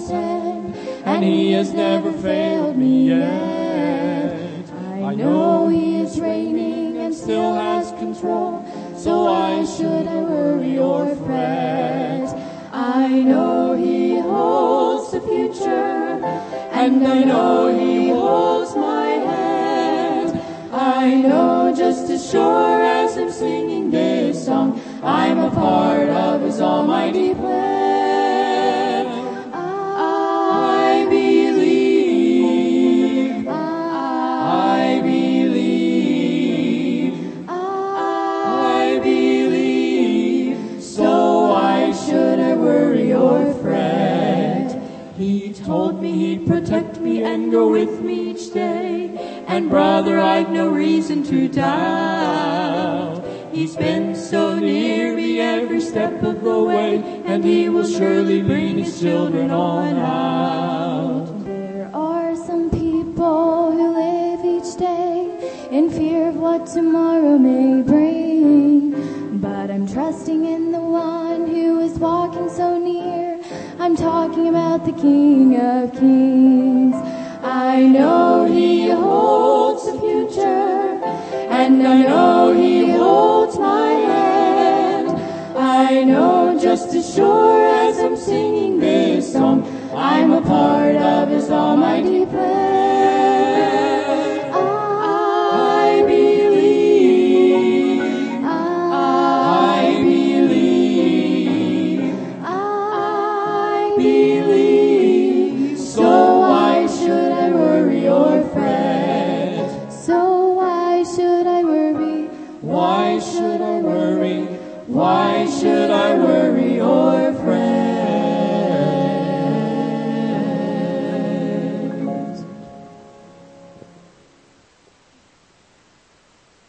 his hand, and he has never failed me yet. I know he is reigning and still has control, so why should I worry or fret? I know he holds the future, and I know he holds my hand. I know just as sure as I'm singing this song, I'm a part of his almighty plan. I believe, I believe, I believe, so why should I worry or fret? He told me he'd protect me and go with me each day, and brother, I've no reason to doubt. He's been so near me every step of the way, and he will surely bring his children on out. There are some people who live each day in fear of what tomorrow may bring, but I'm trusting in the one who is walking so near. I'm talking about the King of Kings. I know he holds the future, and I know he holds my hand. I know just as sure as I'm singing this song, I'm a part of his almighty plan. I believe, I believe, I believe, so why should I worry or fret? So why should I worry? Why should I worry? Why should I worry or fret?